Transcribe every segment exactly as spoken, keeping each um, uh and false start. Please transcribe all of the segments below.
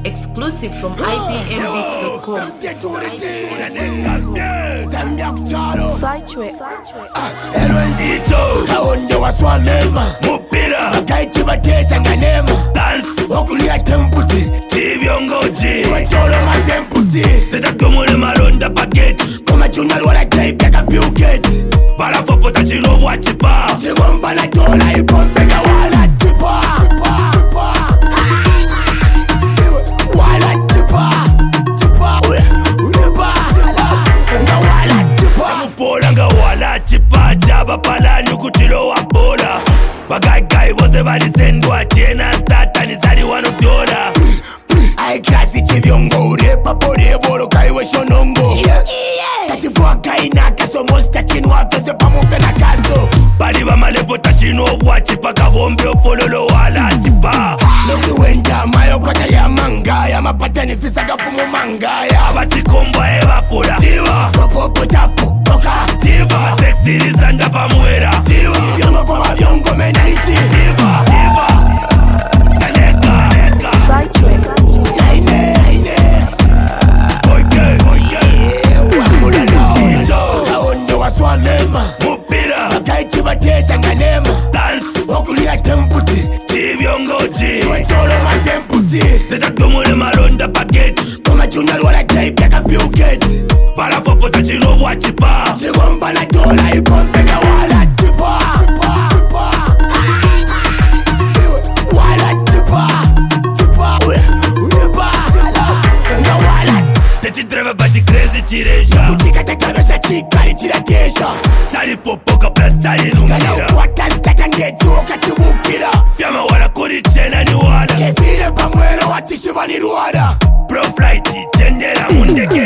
Exclusive from I B M beats dot com. Ito Kaonde waswamema Mupira Makaiti batesa nganema Stance Okulia temputi Tibyongoji Watolo matemputi Teta tumule maronda paketi Koma junior wala taipeka Bill Gates Barafopo tachino wachipa Chigomba na dola ikompeka wala chipa Chipa Wala chipa Chipa Ulipa Nga wala chipa Mupola nga wala chipa Jaba pala nyukutilo wa bola Bagaigai wose balisendwa Chena stata nisari wano dola Ai klasi chivyongo Urepa pore boro kaiwe shonongo Tachivua kaina kaso Mosta chinu wafeze pamupe na kaso Bali ba malevo tachino wachipa Kabombe ofololo wala chipa Nosi wenda mayo kwa ya mangaya Mapata nifisa kafumu mangaya Abachikomba eva fula Tiva Popo chapo Poka Tiva Matextiri zanda pa muera Tiva Vyongo kwa vyongo menaliti Tiva Tiva Naneka Naneka Sidetrack Naine Naine Oike Oike Wamula no Kaonde waswamema Mupira Makaiti batesa nganema Stance Okulia temputi Tibyongoji Watolo matemputi Teta tumule maronda paketi Koma junior wala taipeka Bill Gates Barafopo tachino wachipa Chigomba na dola ikompeka wala chipa Chipa Wala chipa Chipa Ulipa Nga wala Teti dreva bati crazy chiresha Kuchika tekabesha chikari chirakesha Chari popoka plus chari numira Kana uwata staka ngejuo kachibukira Fyama wala kuri chena ni wada Kesire pamwela watishiba ni ruwada Pro flight chendera mundeke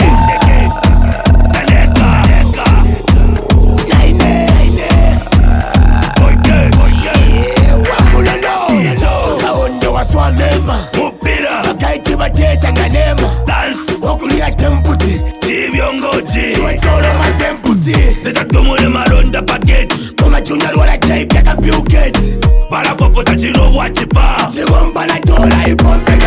Naneka Naneka Naine Naine Oike Oike Wamula no Kaonde waswamema Mupira Makaiti batesa nganema Stance Okulia temputi Tibyongoji Watolo matemputi Teta tumule maronda paketi Koma junior wala taipeka Bill Gates Barafopo tachino wachipa Chigomba na dola ikompe